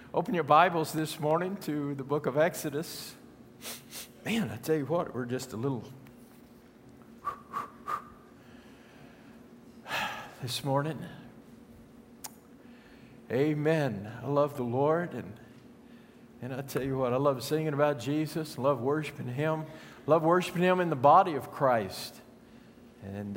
Open your Bibles this morning to the book of Exodus. Man, I tell you what, we're just a little this morning. Amen. I love the Lord, and I tell you what, I love singing about Jesus, love worshiping Him, love worshiping Him in the body of Christ. And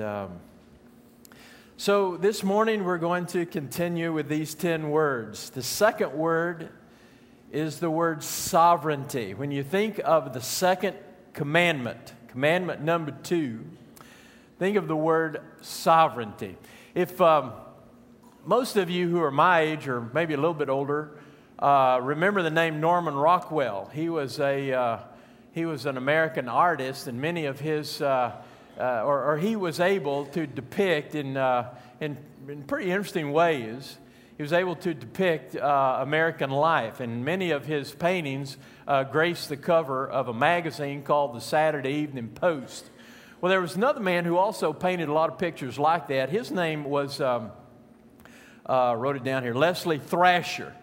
so this morning we're going to continue with these 10 words. The second word is the word sovereignty. When you think of the second commandment, commandment number 2, think of the word sovereignty. If most of you who are my age or maybe a little bit older remember the name Norman Rockwell. He was an American artist, and many of his he was able to depict in pretty interesting ways. He was able to depict American life, and many of his paintings graced the cover of a magazine called the Saturday Evening Post. Well, there was another man who also painted a lot of pictures like that. His name was, wrote it down here, Leslie Thrasher.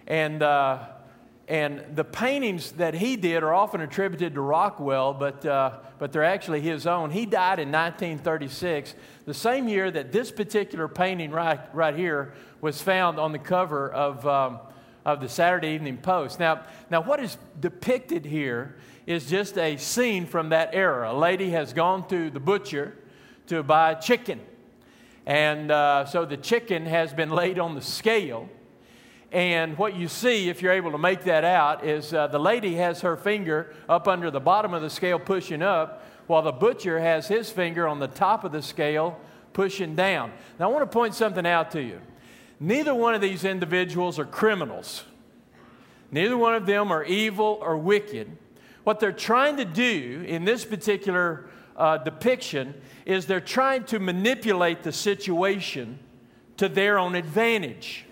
And the paintings that he did are often attributed to Rockwell, but they're actually his own. He died in 1936, the same year that this particular painting right here was found on the cover of the Saturday Evening Post. Now what is depicted here is just a scene from that era. A lady has gone to the butcher to buy chicken, and so the chicken has been laid on the scale. And what you see, if you're able to make that out, is the lady has her finger up under the bottom of the scale pushing up, while the butcher has his finger on the top of the scale pushing down. Now, I want to point something out to you. Neither one of these individuals are criminals. Neither one of them are evil or wicked. What they're trying to do in this particular depiction is they're trying to manipulate the situation to their own advantage.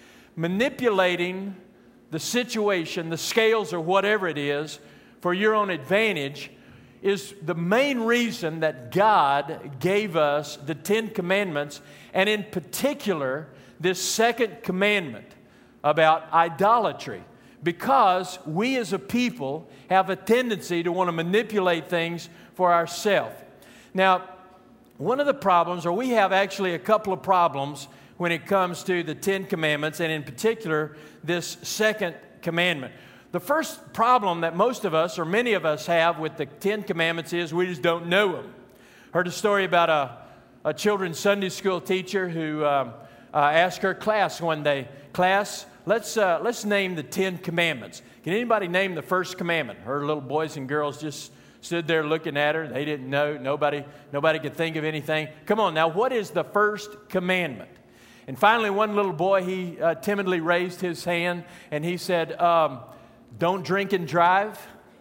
Manipulating the situation, the scales or whatever it is, for your own advantage is the main reason that God gave us the 10 commandments, and in particular, this second commandment about idolatry, because we as a people have a tendency to want to manipulate things for ourselves. Now, one of the problems, or we have actually a couple of problems when it comes to the 10 commandments, and in particular, this second commandment. The first problem that most of us, or many of us, have with the 10 commandments is we just don't know them. Heard a story about a children's Sunday school teacher who asked her class one day, "Class, let's name the 10 commandments. Can anybody name the first commandment?" Her little boys and girls just stood there looking at her. They didn't know. Nobody could think of anything. Come on now, what is the first commandment? And finally, one little boy, he timidly raised his hand, and he said, "Don't drink and drive.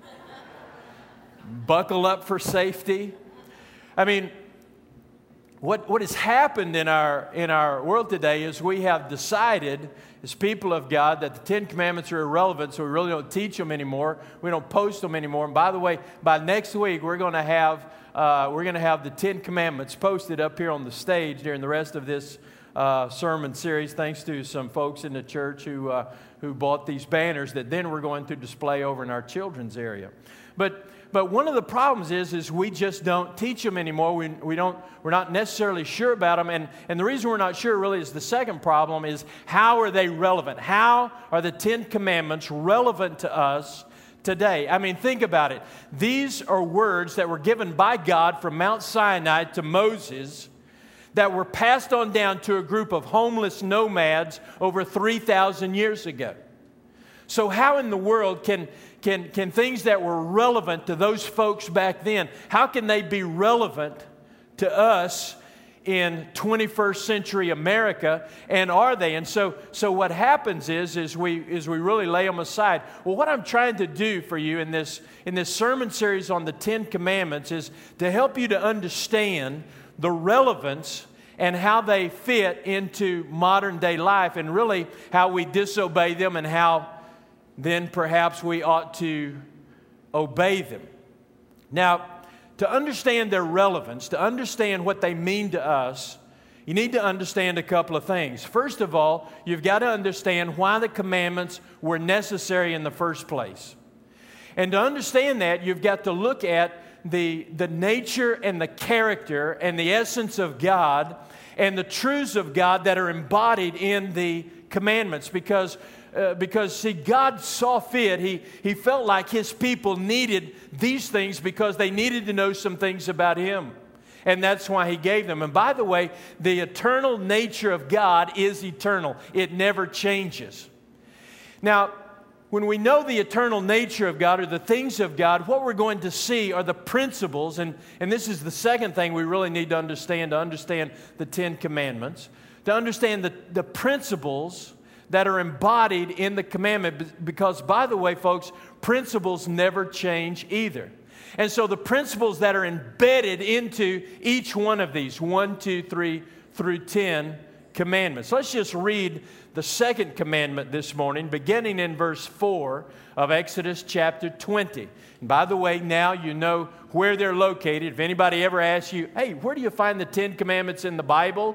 Buckle up for safety." I mean, what has happened in our world today is we have decided, as people of God, that the 10 commandments are irrelevant, so we really don't teach them anymore. We don't post them anymore. And by the way, by next week, we're going to have the 10 commandments posted up here on the stage during the rest of this sermon series, thanks to some folks in the church who bought these banners that then we're going to display over in our children's area. But one of the problems is we just don't teach them anymore. We're not necessarily sure about them, and the reason we're not sure really is the second problem is, how are they relevant? How are the 10 commandments relevant to us today? I mean, think about it. These are words that were given by God from Mount Sinai to Moses, that were passed on down to a group of homeless nomads over 3,000 years ago. So how in the world can things that were relevant to those folks back then, how can they be relevant to us in 21st century America, and are they? And so what happens is we really lay them aside. Well, what I'm trying to do for you in this sermon series on the 10 commandments is to help you to understand the relevance and how they fit into modern day life, and really how we disobey them and how then perhaps we ought to obey them. Now, to understand their relevance, to understand what they mean to us, you need to understand a couple of things. First of all, you've got to understand why the commandments were necessary in the first place. And to understand that, you've got to look at the nature and the character and the essence of God and the truths of God that are embodied in the commandments. Because see, God saw fit. He felt like His people needed these things because they needed to know some things about Him. And that's why He gave them. And by the way, the eternal nature of God is eternal. It never changes. Now, when we know the eternal nature of God or the things of God, what we're going to see are the principles. And this is the second thing we really need to understand the Ten Commandments. To understand the principles that are embodied in the commandment. Because, by the way, folks, principles never change either. And so the principles that are embedded into each one of these, 1, 2, 3 through 10 commandments. Let's just read the second commandment this morning, beginning in verse 4 of Exodus chapter 20. And by the way, now you know where they're located. If anybody ever asks you, hey, where do you find the 10 commandments in the Bible?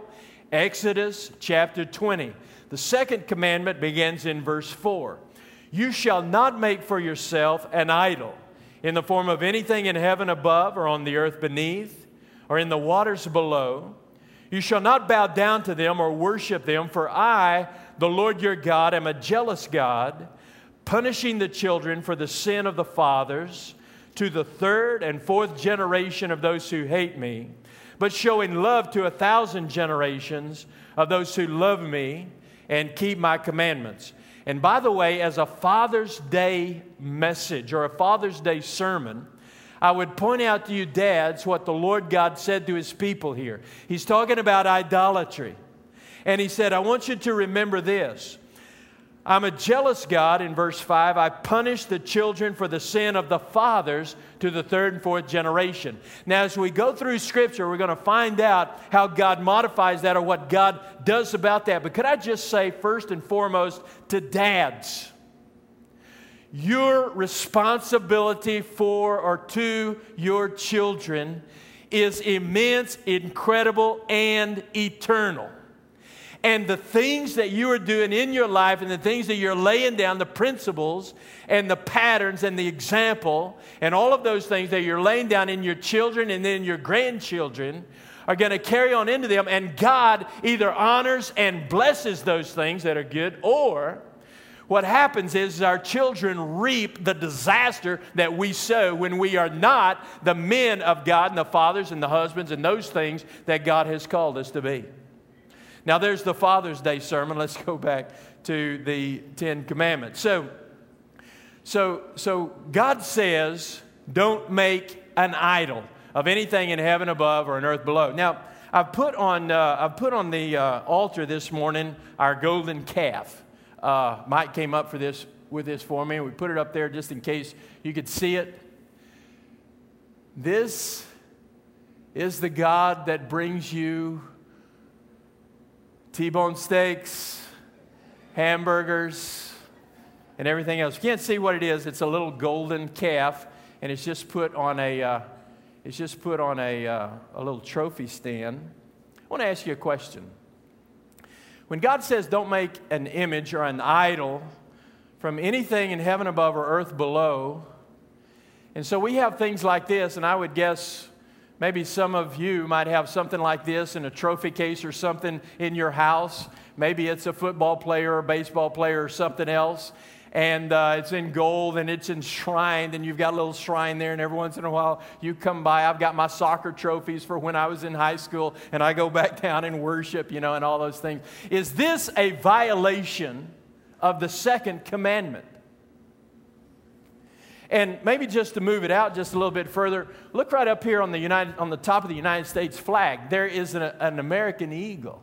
Exodus chapter 20. The second commandment begins in verse 4. You shall not make for yourself an idol in the form of anything in heaven above or on the earth beneath or in the waters below. You shall not bow down to them or worship them, for I, the Lord your God, am a jealous God, punishing the children for the sin of the fathers to the third and fourth generation of those who hate me, but showing love to 1,000 generations of those who love me and keep my commandments. And by the way, as a Father's Day message or a Father's Day sermon, I would point out to you, dads, what the Lord God said to His people here. He's talking about idolatry. And He said, I want you to remember this. I'm a jealous God, in verse 5. I punish the children for the sin of the fathers to the third and fourth generation. Now, as we go through Scripture, we're going to find out how God modifies that or what God does about that. But could I just say, first and foremost, to dads, your responsibility for or to your children is immense, incredible, and eternal. And the things that you are doing in your life and the things that you're laying down, the principles and the patterns and the example and all of those things that you're laying down in your children and then your grandchildren are going to carry on into them. And God either honors and blesses those things that are good, or what happens is our children reap the disaster that we sow when we are not the men of God and the fathers and the husbands and those things that God has called us to be. Now, there's the Father's Day sermon. Let's go back to the Ten Commandments. So God says, don't make an idol of anything in heaven above or on earth below. Now, I've put on the altar this morning our golden calf. Mike came up with this for me, and we put it up there just in case you could see it. This is the God that brings you T-bone steaks, hamburgers, and everything else. You can't see what it is. It's a little golden calf, and it's just put on a little trophy stand. I want to ask you a question. When God says don't make an image or an idol from anything in heaven above or earth below, and so we have things like this, and I would guess maybe some of you might have something like this in a trophy case or something in your house. Maybe it's a football player or a baseball player or something else. And it's in gold and it's enshrined, and you've got a little shrine there, and every once in a while you come by. I've got my soccer trophies for when I was in high school, and I go back down and worship, and all those things. Is this a violation of the second commandment? And maybe just to move it out just a little bit further, look right up here on the top of the United States flag. There is an American eagle.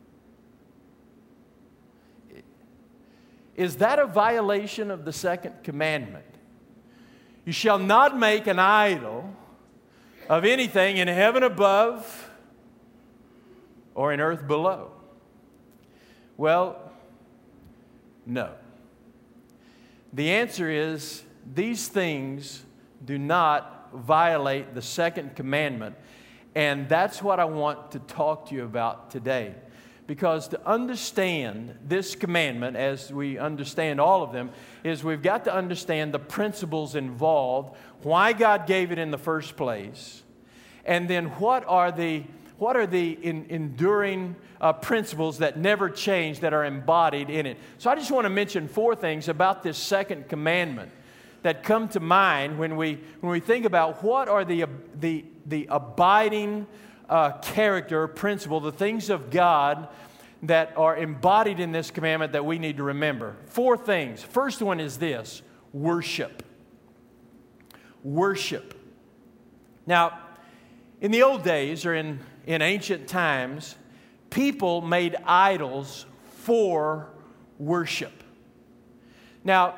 Is that a violation of the second commandment? You shall not make an idol of anything in heaven above or in earth below. Well, no. The answer is these things do not violate the second commandment. And that's what I want to talk to you about today. Because to understand this commandment, as we understand all of them, is we've got to understand the principles involved, why God gave it in the first place, and then what are the enduring principles that never change, that are embodied in it. So I just want to mention 4 things about this second commandment that come to mind when we think about what are the abiding character, principle, the things of God that are embodied in this commandment that we need to remember. 4 things. First one is this: worship. Worship. Now, in the old days, or in ancient times, people made idols for worship. Now,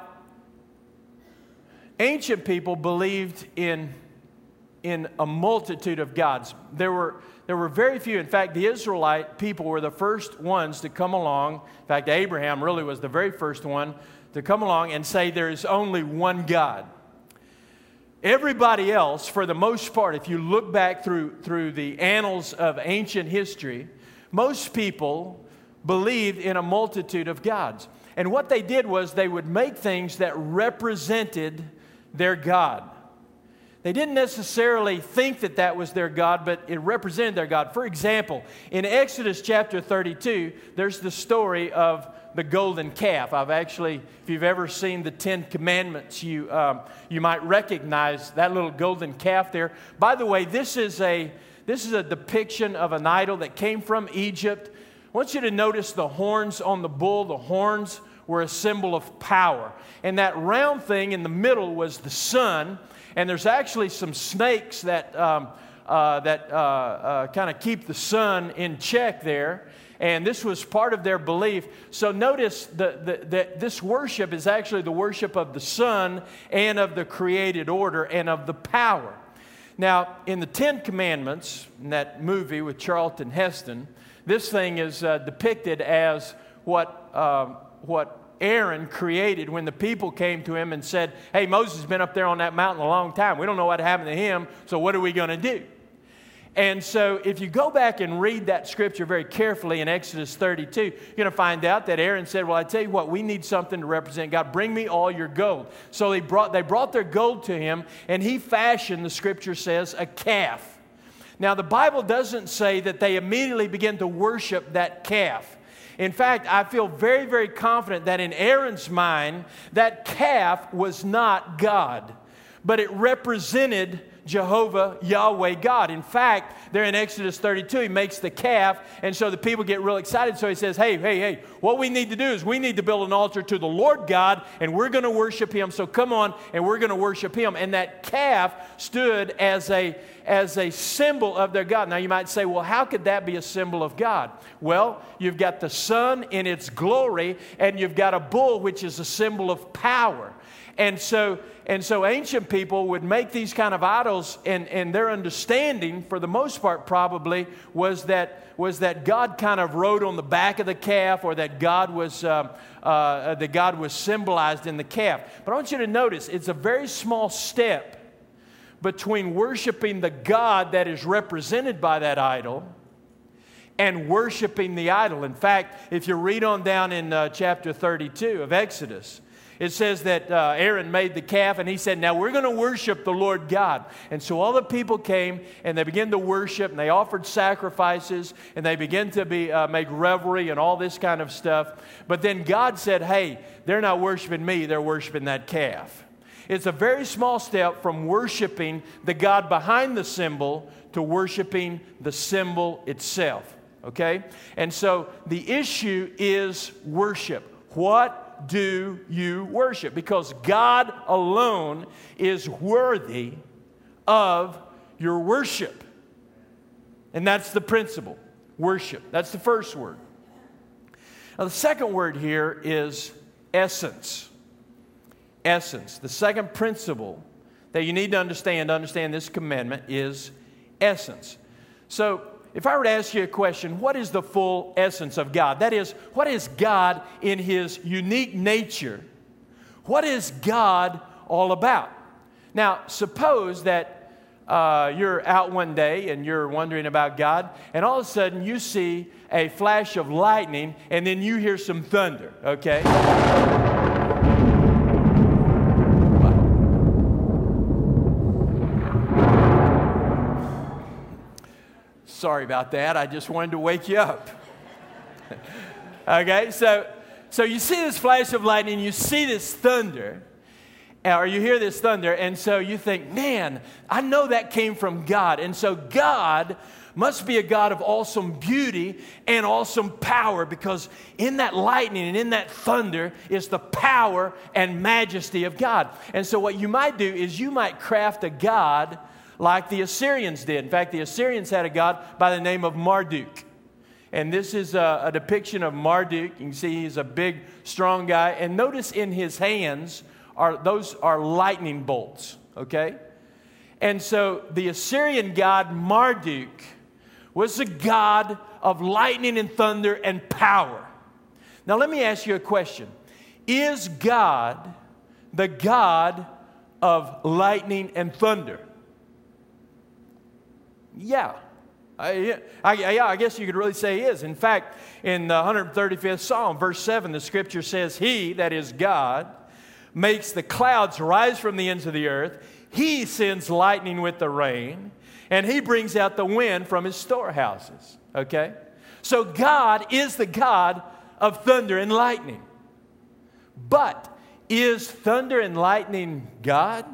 ancient people believed in a multitude of gods. There were very few. In fact, the Israelite people were the first ones to come along. In fact, Abraham really was the very first one to come along and say there is only one God. Everybody else, for the most part, if you look back through the annals of ancient history, most people believed in a multitude of gods. And what they did was they would make things that represented their God. They didn't necessarily think that that was their God, but it represented their God. For example, in Exodus chapter 32, there's the story of the golden calf. If you've ever seen the 10 Commandments, you might recognize that little golden calf there. By the way, this is a depiction of an idol that came from Egypt. I want you to notice the horns on the bull. The horns were a symbol of power. And that round thing in the middle was the sun. And there's actually some snakes that kind of keep the sun in check there. And this was part of their belief. So notice that this worship is actually the worship of the sun and of the created order and of the power. Now, in the 10 Commandments, in that movie with Charlton Heston, this thing is depicted as what Aaron created when the people came to him and said, hey, Moses has been up there on that mountain a long time. We don't know what happened to him, so what are we going to do? And so if you go back and read that scripture very carefully in Exodus 32, you're going to find out that Aaron said, well, I tell you what, we need something to represent God. Bring me all your gold. So they brought their gold to him, and he fashioned, the scripture says, a calf. Now, the Bible doesn't say that they immediately began to worship that calf. In fact, I feel very, very confident that in Aaron's mind, that calf was not God, but it represented Jehovah, Yahweh, God. In fact, there in Exodus 32, he makes the calf, and so the people get real excited. So he says, hey, what we need to do is we need to build an altar to the Lord God, and we're going to worship him. So come on, and we're going to worship him. And that calf stood as a symbol of their God. Now you might say, well, how could that be a symbol of God? Well, you've got the sun in its glory, and you've got a bull, which is a symbol of power. And so ancient people would make these kind of idols, and their understanding, for the most part probably, was that God kind of rode on the back of the calf, or that God was symbolized in the calf. But I want you to notice, it's a very small step between worshiping the God that is represented by that idol and worshiping the idol. In fact, if you read on down in chapter 32 of Exodus, it says that Aaron made the calf, and he said, now we're going to worship the Lord God. And so all the people came, and they began to worship, and they offered sacrifices, and they began to make revelry and all this kind of stuff. But then God said, hey, they're not worshiping me, they're worshiping that calf. It's a very small step from worshiping the God behind the symbol to worshiping the symbol itself. Okay? And so the issue is worship. What do you worship? Because God alone is worthy of your worship. And that's the principle, worship. That's the first word. Now, the second word here is essence. Essence. The second principle that you need to understand this commandment is essence. So, if I were to ask you a question, what is the full essence of God? That is, what is God in his unique nature? What is God all about? Now, suppose that you're out one day and you're wondering about God, and all of a sudden you see a flash of lightning, and then you hear some thunder, okay? Sorry about that. I just wanted to wake you up. Okay, so you see this flash of lightning, you see this thunder, or you hear this thunder, and so you think, man, I know that came from God. And so God must be a God of awesome beauty and awesome power, because in that lightning and in that thunder is the power and majesty of God. And so what you might do is you might craft a god like the Assyrians did. In fact, the Assyrians had a god by the name of Marduk. And this is a depiction of Marduk. You can see he's a big, strong guy. And notice in his hands, those are lightning bolts, okay? And so the Assyrian god Marduk was the god of lightning and thunder and power. Now let me ask you a question. Is God the God of lightning and thunder? Yeah. I guess you could really say he is. In fact, in the 135th Psalm, verse 7, the scripture says, He, that is God, makes the clouds rise from the ends of the earth. He sends lightning with the rain, and He brings out the wind from His storehouses. Okay? So God is the God of thunder and lightning. But is thunder and lightning God?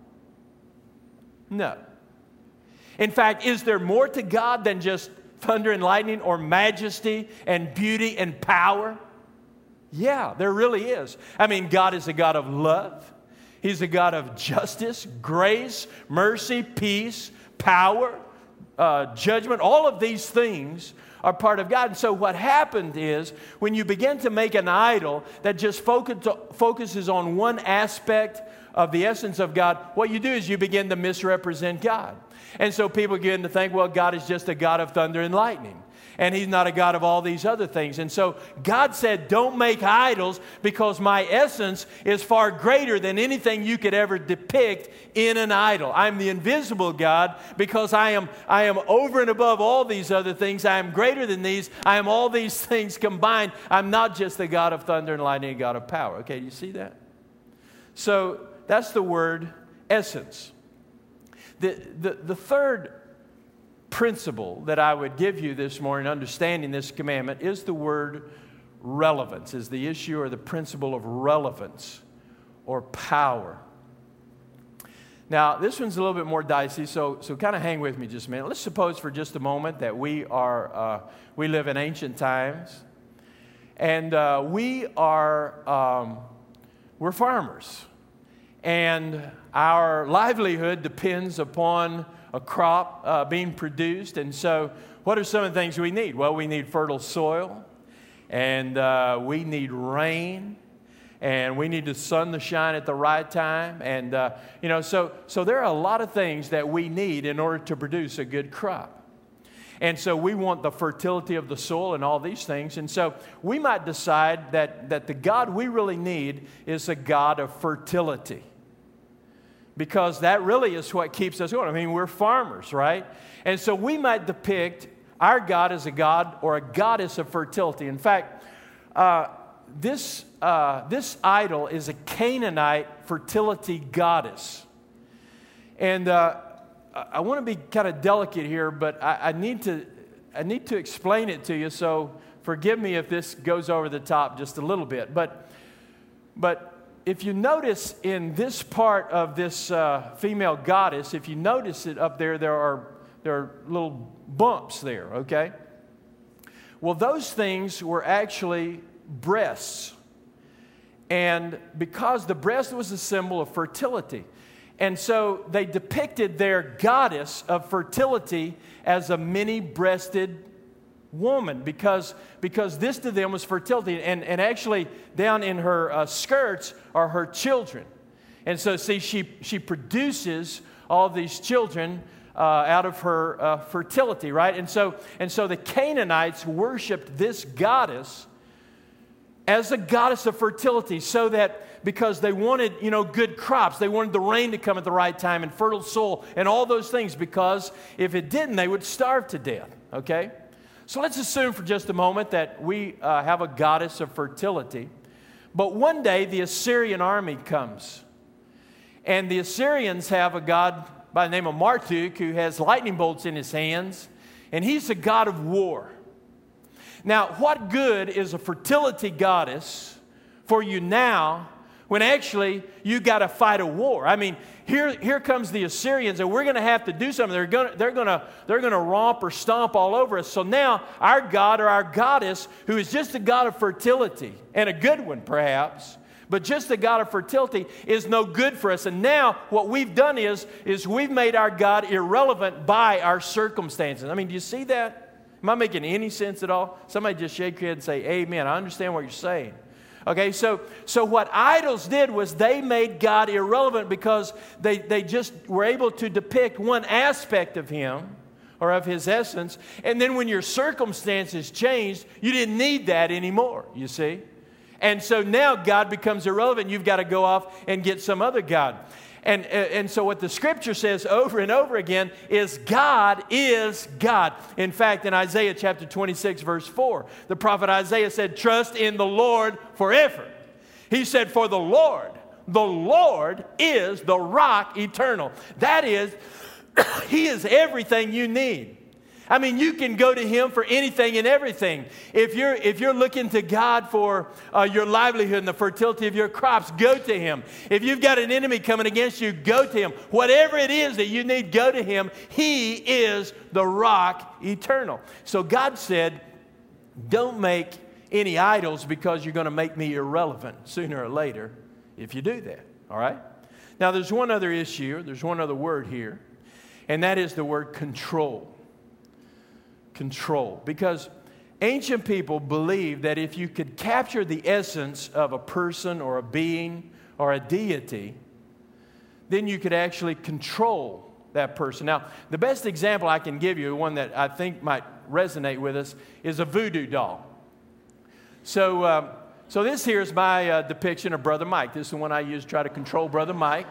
No. In fact, is there more to God than just thunder and lightning, or majesty and beauty and power? Yeah, there really is. I mean, God is a God of love. He's a God of justice, grace, mercy, peace, power, judgment. All of these things are part of God. And so what happened is, when you begin to make an idol that just focuses on one aspect of the essence of God, what you do is you begin to misrepresent God. And so people begin to think, well, God is just a God of thunder and lightning, and He's not a God of all these other things. And so God said, don't make idols, because my essence is far greater than anything you could ever depict in an idol. I'm the invisible God, because I am over and above all these other things. I am greater than these. I am all these things combined. I'm not just the God of thunder and lightning, a God of power. Okay, do you see that? So that's the word essence. The third principle that I would give you this morning, understanding this commandment, is the word relevance, is the issue or the principle of relevance or power. Now, this one's a little bit more dicey, so kind of hang with me just a minute. Let's suppose for just a moment that we live in ancient times, and we're farmers. And our livelihood depends upon a crop being produced. And so what are some of the things we need? Well, we need fertile soil, and we need rain, and we need the sun to shine at the right time. And, so there are a lot of things that we need in order to produce a good crop. And so we want the fertility of the soil and all these things. And so we might decide that the God we really need is a God of fertility, because that really is what keeps us going. I mean, we're farmers, right? And so we might depict our God as a God or a goddess of fertility. In fact, this idol is a Canaanite fertility goddess. And I want to be kind of delicate here, but I need to explain it to you, so forgive me if this goes over the top just a little bit. But if you notice in this part of this female goddess, if you notice it up there, there are little bumps there, okay? Well, those things were actually breasts. And because the breast was a symbol of fertility, and so they depicted their goddess of fertility as a many-breasted woman, because this to them was fertility. And actually down in her skirts are her children. And so see, she produces all these children out of her fertility, right? And so the Canaanites worshipped this goddess as a goddess of fertility, so that because they wanted, good crops, they wanted the rain to come at the right time and fertile soil and all those things, because if it didn't, they would starve to death, okay? So let's assume for just a moment that we have a goddess of fertility. But one day the Assyrian army comes. And the Assyrians have a god by the name of Marduk who has lightning bolts in his hands. And he's a god of war. Now, what good is a fertility goddess for you now when actually you got to fight a war? I mean, here comes the Assyrians, and we're going to have to do something. They're going to romp or stomp all over us. So now our god or our goddess, who is just a god of fertility, and a good one perhaps, but just a god of fertility, is no good for us. And now what we've done is we've made our God irrelevant by our circumstances. I mean, do you see that? Am I making any sense at all? Somebody just shake your head and say, amen. I understand what you're saying. Okay, so what idols did was they made God irrelevant because they just were able to depict one aspect of Him or of His essence. And then when your circumstances changed, you didn't need that anymore, you see. And so now God becomes irrelevant. You've got to go off and get some other God. And so what the Scripture says over and over again is God is God. In fact, in Isaiah chapter 26, verse 4, the prophet Isaiah said, trust in the Lord forever. He said, for the Lord is the rock eternal. That is, He is everything you need. I mean, you can go to Him for anything and everything. If you're looking to God for your livelihood and the fertility of your crops, go to Him. If you've got an enemy coming against you, go to Him. Whatever it is that you need, go to Him. He is the rock eternal. So God said, don't make any idols because you're going to make me irrelevant sooner or later if you do that. All right? Now, there's one other issue. There's one other word here, and that is the word control. Control. Because ancient people believed that if you could capture the essence of a person or a being or a deity, then you could actually control that person. Now, the best example I can give you, one that I think might resonate with us, is a voodoo doll. So this here is my depiction of Brother Mike. This is the one I use to try to control Brother Mike.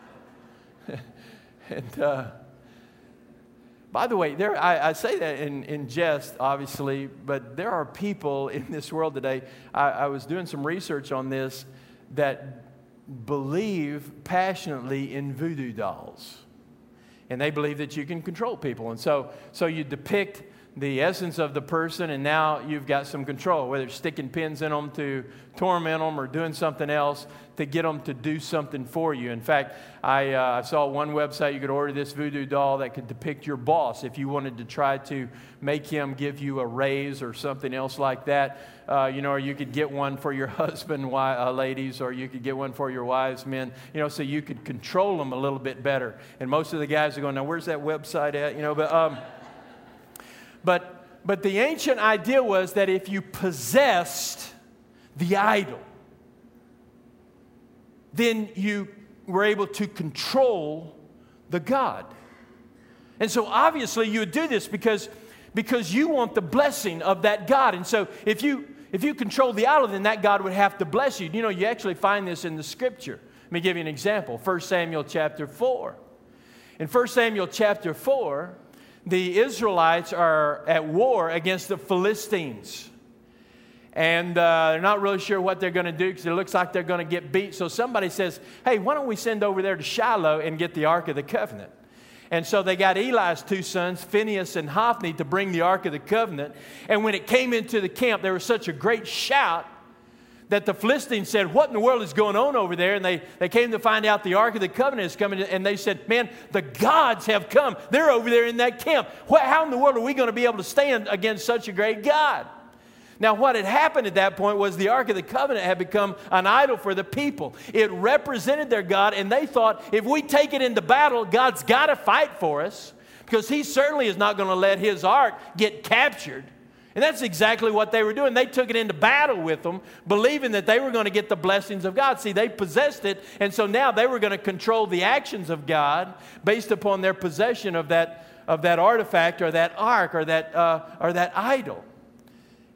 And by the way, I say that in jest, obviously, but there are people in this world today, I was doing some research on this, that believe passionately in voodoo dolls. And they believe that you can control people. And so you depict the essence of the person, and now you've got some control, whether it's sticking pins in them to torment them or doing something else to get them to do something for you. In fact, I saw one website you could order this voodoo doll that could depict your boss if you wanted to try to make him give you a raise or something else like that. Or you could get one for your husband, ladies, or you could get one for your wives, men, so you could control them a little bit better. And most of the guys are going, now where's that website at? But the ancient idea was that if you possessed the idol, then you were able to control the god. And so obviously you would do this because you want the blessing of that god. And so if you control the idol, then that god would have to bless you. You actually find this in the Scripture. Let me give you an example. 1 Samuel chapter 4. In 1 Samuel chapter 4, the Israelites are at war against the Philistines. And they're not really sure what they're going to do because it looks like they're going to get beat. So somebody says, hey, why don't we send over there to Shiloh and get the Ark of the Covenant? And so they got Eli's two sons, Phinehas and Hophni, to bring the Ark of the Covenant. And when it came into the camp, there was such a great shout that the Philistines said, what in the world is going on over there? And they came to find out the Ark of the Covenant is coming. And they said, man, the gods have come. They're over there in that camp. How in the world are we going to be able to stand against such a great God? Now, what had happened at that point was the Ark of the Covenant had become an idol for the people. It represented their God, and they thought, if we take it into battle, God's got to fight for us because He certainly is not going to let His Ark get captured. And that's exactly what they were doing. They took it into battle with them, believing that they were going to get the blessings of God. See, they possessed it, and so now they were going to control the actions of God based upon their possession of that artifact or that ark or that idol.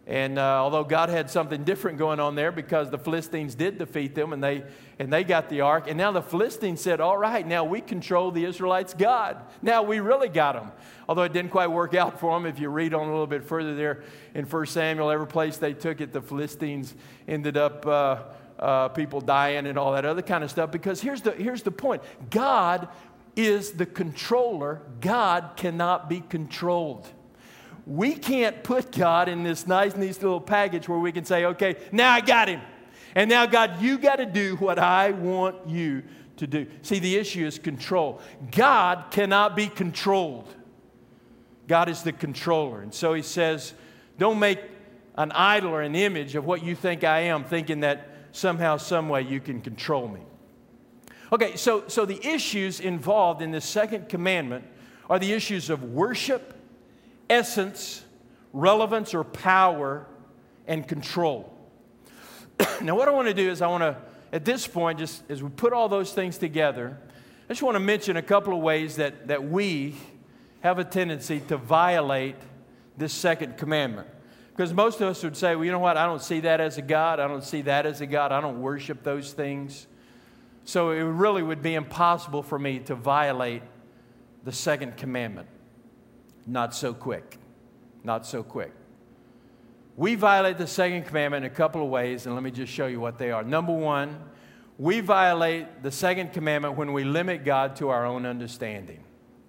And although God had something different going on there because the Philistines did defeat them and they got the ark. And now the Philistines said, all right, now we control the Israelites' God. Now we really got them. Although it didn't quite work out for them. If you read on a little bit further there in 1 Samuel, every place they took it, the Philistines ended up people dying and all that other kind of stuff. Because here's the point. God is the controller. God cannot be controlled. We can't put God in this nice little package where we can say, okay, now I got him. And now, God, you got to do what I want you to do. See, the issue is control. God cannot be controlled. God is the controller. And so he says, don't make an idol or an image of what you think I am, thinking that somehow, some way you can control me. Okay, so the issues involved in this second commandment are the issues of worship, essence, relevance or power, and control. Now, what I want to do is at this point, just as we put all those things together, I just want to mention a couple of ways that we have a tendency to violate this second commandment. Because most of us would say, well, you know what, I don't see that as a God. I don't see that as a God. I don't worship those things. So it really would be impossible for me to violate the second commandment. Not so quick. Not so quick. We violate the second commandment in a couple of ways, and let me just show you what they are. Number one, we violate the second commandment when we limit God to our own understanding.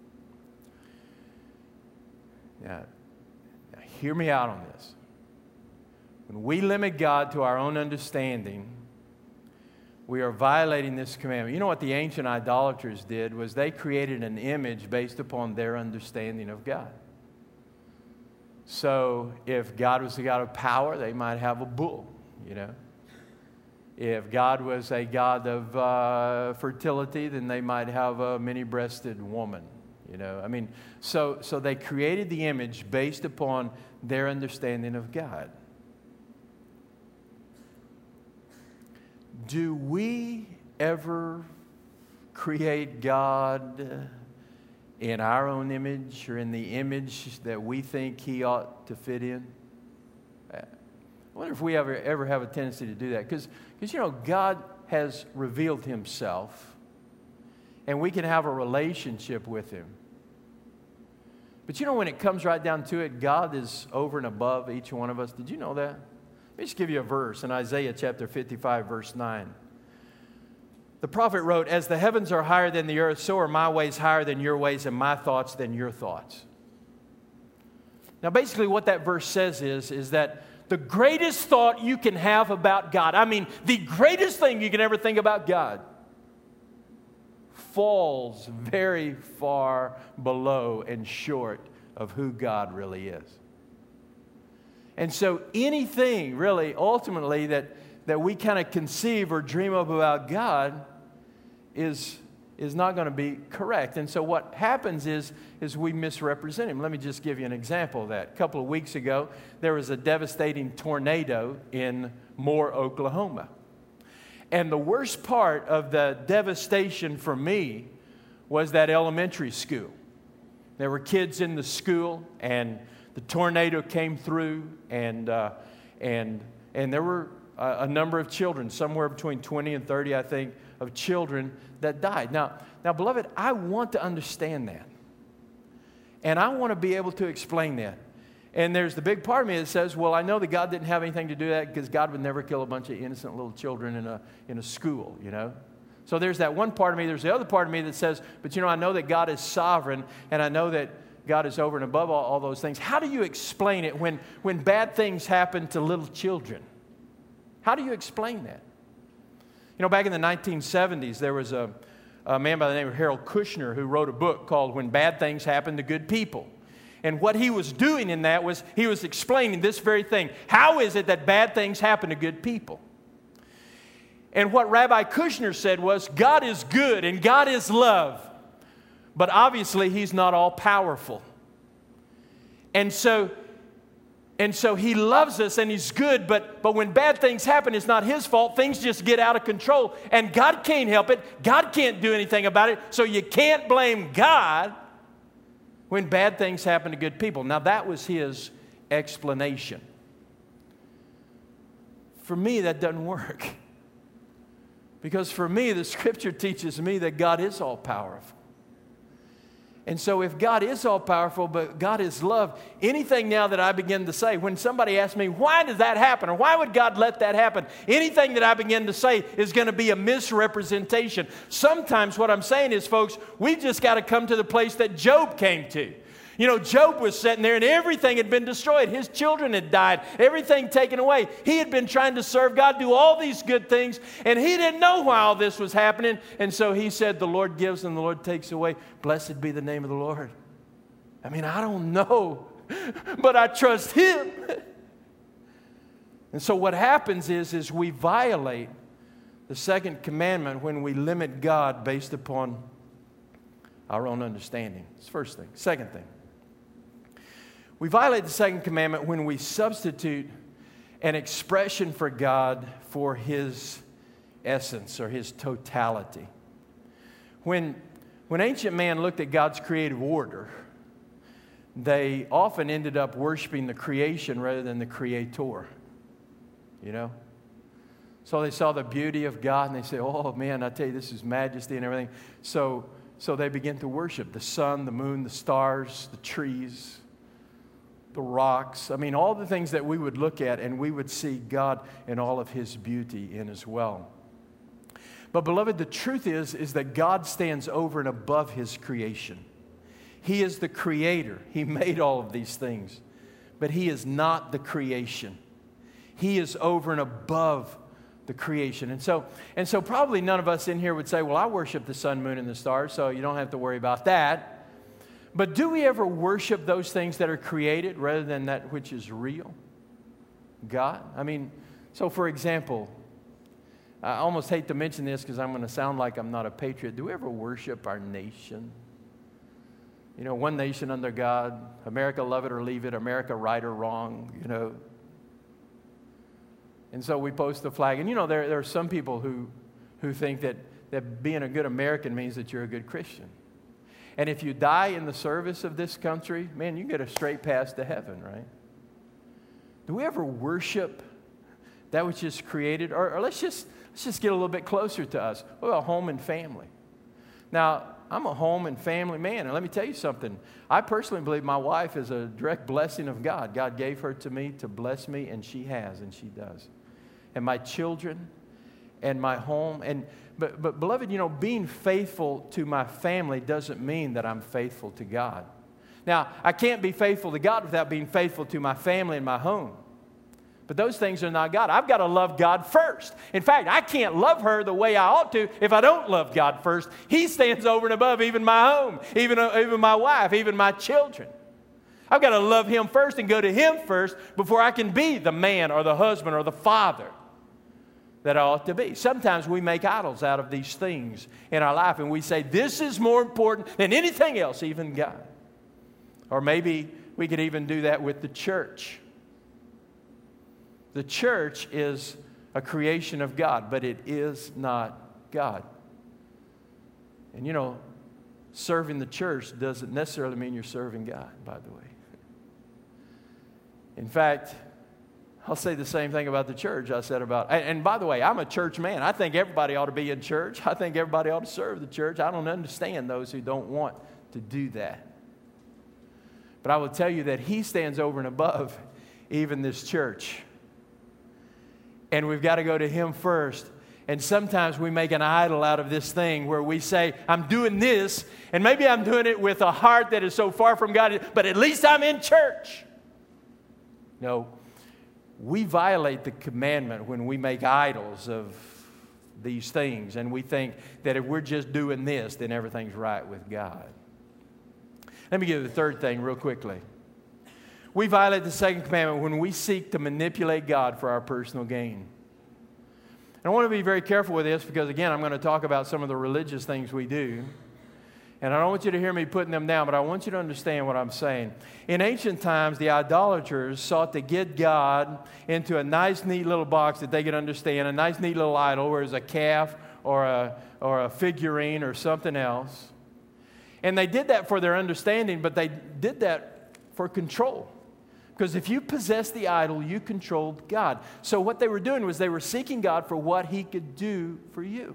Now, hear me out on this. When we limit God to our own understanding, we are violating this commandment. You know what the ancient idolaters did was they created an image based upon their understanding of God. So if God was a God of power, they might have a bull, you know. If God was a God of fertility, then they might have a many-breasted woman, you know. I mean, so they created the image based upon their understanding of God. Do we ever create God in our own image or in the image that we think He ought to fit in? I wonder if we ever have a tendency to do that. Because you know, God has revealed Himself, and we can have a relationship with Him. But you know, when it comes right down to it, God is over and above each one of us. Did you know that? Let me just give you a verse in Isaiah chapter 55, verse 9. The prophet wrote, as the heavens are higher than the earth, so are my ways higher than your ways and my thoughts than your thoughts. Now, basically what that verse says is that the greatest thought you can have about God, I mean, the greatest thing you can ever think about God, falls very far below and short of who God really is. And so anything really ultimately that we kind of conceive or dream of about God is not going to be correct. And so what happens is we misrepresent Him. Let me just give you an example of that. A couple of weeks ago, there was a devastating tornado in Moore, Oklahoma. And the worst part of the devastation for me was that elementary school. There were kids in the school, and the tornado came through, and there were a number of children, somewhere between 20 and 30, I think, of children that died. Now, beloved, I want to understand that. And I want to be able to explain that. And there's the big part of me that says, well, I know that God didn't have anything to do with that because God would never kill a bunch of innocent little children in a school, you know. So there's that one part of me. There's the other part of me that says, but you know, I know that God is sovereign, and I know that God is over and above all those things. How do you explain it when bad things happen to little children? How do you explain that? You know, back in the 1970s, there was a man by the name of Harold Kushner who wrote a book called When Bad Things Happen to Good People. And what he was doing in that was he was explaining this very thing. How is it that bad things happen to good people? And what Rabbi Kushner said was, God is good and God is love. But obviously, He's not all powerful. And so He loves us and He's good, but when bad things happen, it's not His fault. Things just get out of control. And God can't help it. God can't do anything about it. So you can't blame God when bad things happen to good people. Now, that was his explanation. For me, that doesn't work. Because for me, the Scripture teaches me that God is all-powerful. And so if God is all-powerful, but God is love, anything now that I begin to say, when somebody asks me, why does that happen? Or why would God let that happen? Anything that I begin to say is going to be a misrepresentation. Sometimes what I'm saying is, folks, we've just got to come to the place that Job came to. You know, Job was sitting there and everything had been destroyed. His children had died, everything taken away. He had been trying to serve God, do all these good things, and he didn't know why all this was happening. And so he said, the Lord gives and the Lord takes away. Blessed be the name of the Lord. I mean, I don't know, but I trust him. And so what happens is we violate the second commandment when we limit God based upon our own understanding. That's the first thing. Second thing. We violate the second commandment when we substitute an expression for God for his essence or his totality. When ancient man looked at God's creative order, they often ended up worshiping the creation rather than the creator. You know? So they saw the beauty of God and they said, oh man, I tell you, this is majesty and everything. So they began to worship the sun, the moon, the stars, the trees, the rocks. I mean, all the things that we would look at and we would see God in all of his beauty in as well. But beloved, the truth is that God stands over and above his creation. He is the creator. He made all of these things. But he is not the creation. He is over and above the creation. And so probably none of us in here would say, well, I worship the sun, moon, and the stars, so you don't have to worry about that. But do we ever worship those things that are created rather than that which is real? God? I mean, so for example, I almost hate to mention this because I'm going to sound like I'm not a patriot. Do we ever worship our nation? You know, one nation under God, America love it or leave it, America right or wrong, you know. And so we post the flag. And you know, there are some people who think that being a good American means that you're a good Christian. And if you die in the service of this country, man, you get a straight pass to heaven, right? Do we ever worship that which is created? Or let's just get a little bit closer to us. What about home and family? Now, I'm a home and family man, and let me tell you something. I personally believe my wife is a direct blessing of God. God gave her to me to bless me, and she has, and she does. And my children and my home. But beloved, you know, being faithful to my family doesn't mean that I'm faithful to God. Now, I can't be faithful to God without being faithful to my family and my home. But those things are not God. I've got to love God first. In fact, I can't love her the way I ought to if I don't love God first. He stands over and above even my home, even my wife, even my children. I've got to love him first and go to him first before I can be the man or the husband or the father that I ought to be. Sometimes we make idols out of these things in our life, and we say, this is more important than anything else, even God. Or maybe we could even do that with the church. The church is a creation of God, but it is not God. And you know, serving the church doesn't necessarily mean you're serving God, by the way. In fact, I'll say the same thing about the church I said about, and by the way, I'm a church man. I think everybody ought to be in church. I think everybody ought to serve the church. I don't understand those who don't want to do that. But I will tell you that he stands over and above even this church. And we've got to go to him first. And sometimes we make an idol out of this thing where we say, I'm doing this, and maybe I'm doing it with a heart that is so far from God, but at least I'm in church. No. We violate the commandment when we make idols of these things, and we think that if we're just doing this, then everything's right with God. Let me give you the third thing real quickly. We violate the second commandment when we seek to manipulate God for our personal gain. And I want to be very careful with this because, again, I'm going to talk about some of the religious things we do. And I don't want you to hear me putting them down, but I want you to understand what I'm saying. In ancient times, the idolaters sought to get God into a nice, neat little box that they could understand, a nice, neat little idol where it's a calf or a figurine or something else. And they did that for their understanding, but they did that for control. Because if you possess the idol, you controlled God. So what they were doing was they were seeking God for what He could do for you.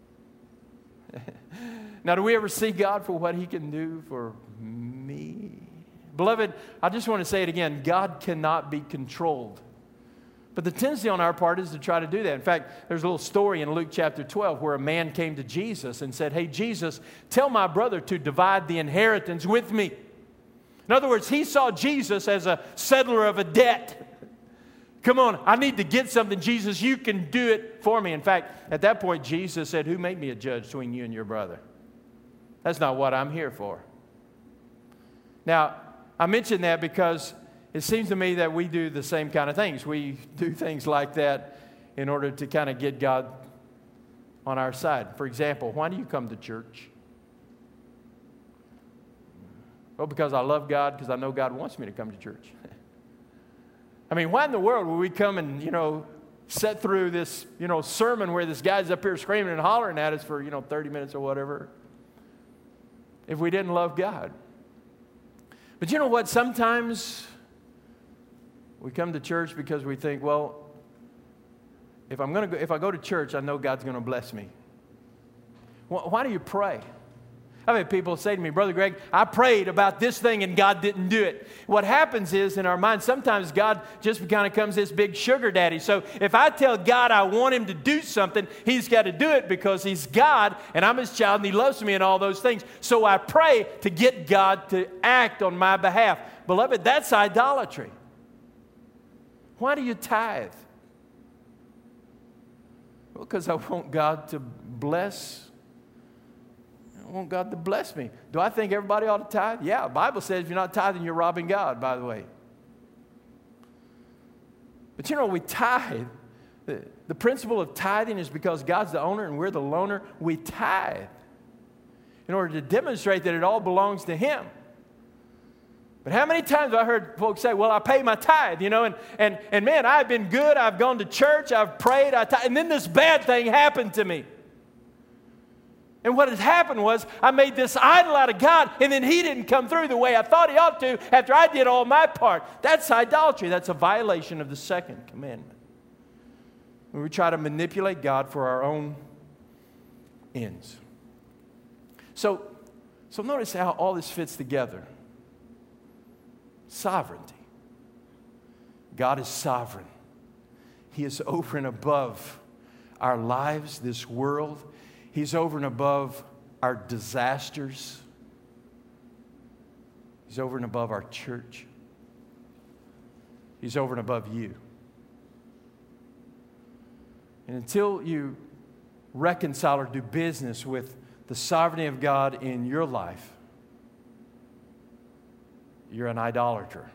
Now, do we ever seek God for what He can do for me? Beloved, I just want to say it again. God cannot be controlled. But the tendency on our part is to try to do that. In fact, there's a little story in Luke chapter 12 where a man came to Jesus and said, "Hey, Jesus, tell my brother to divide the inheritance with me." In other words, he saw Jesus as a settler of a debt. Come on, I need to get something. Jesus, you can do it for me. In fact, at that point, Jesus said, "Who made me a judge between you and your brother? That's not what I'm here for." Now, I mention that because it seems to me that we do the same kind of things. We do things like that in order to kind of get God on our side. For example, why do you come to church? Well, because I love God, because I know God wants me to come to church. I mean, why in the world would we come and, sit through this, sermon where this guy's up here screaming and hollering at us for, 30 minutes or whatever, if we didn't love God? But you know what? Sometimes we come to church because we think, well, if I go to church, I know God's going to bless me. Why do you pray? I've had people say to me, "Brother Greg, I prayed about this thing and God didn't do it." What happens is in our minds, sometimes God just kind of becomes this big sugar daddy. So if I tell God I want Him to do something, He's got to do it because He's God and I'm His child and He loves me and all those things. So I pray to get God to act on my behalf. Beloved, that's idolatry. Why do you tithe? Well, because I want God to bless. I want God to bless me. Do I think everybody ought to tithe? Yeah, the Bible says if you're not tithing, you're robbing God, by the way. But we tithe. The principle of tithing is because God's the owner and we're the loaner. We tithe in order to demonstrate that it all belongs to Him. But how many times have I heard folks say, "Well, I pay my tithe," and man, I've been good. I've gone to church. I've prayed. And then this bad thing happened to me. And what had happened was I made this idol out of God, and then He didn't come through the way I thought He ought to after I did all my part. That's idolatry. That's a violation of the second commandment. When we try to manipulate God for our own ends. So notice how all this fits together. Sovereignty. God is sovereign. He is over and above our lives, this world. He's over and above our disasters. He's over and above our church. He's over and above you. And until you reconcile or do business with the sovereignty of God in your life, you're an idolater.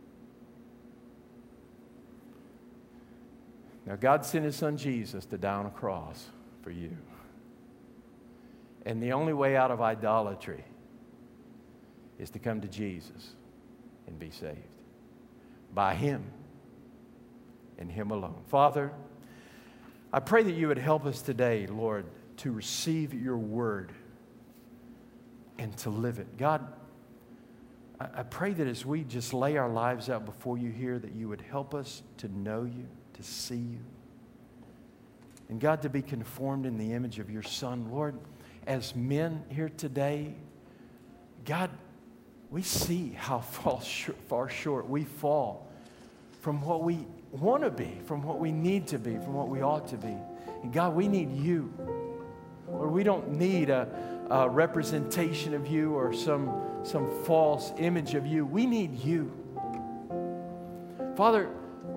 Now, God sent His Son Jesus to die on a cross for you. And the only way out of idolatry is to come to Jesus and be saved. By Him and Him alone. Father, I pray that You would help us today, Lord, to receive Your word and to live it. God, I pray that as we just lay our lives out before You here, that You would help us to know You, to see You. And God, to be conformed in the image of Your Son. Lord, as men here today, God, we see how far short we fall from what we want to be, from what we need to be, from what we ought to be. And God, we need You. Lord, we don't need a representation of You or some false image of You. We need You. Father,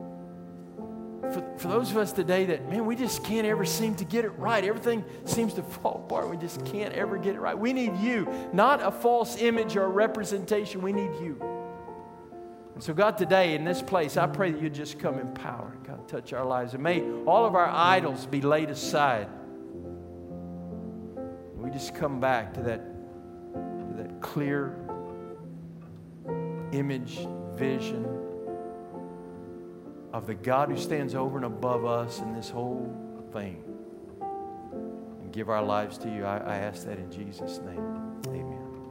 for those of us today that, man, we just can't ever seem to get it right. Everything seems to fall apart. We just can't ever get it right. We need You, not a false image or a representation. We need You. And so, God, today in this place, I pray that You just come in power. God, touch our lives. And may all of our idols be laid aside. We just come back to that clear image, vision of the God who stands over and above us in this whole thing. And give our lives to You. I ask that in Jesus' name.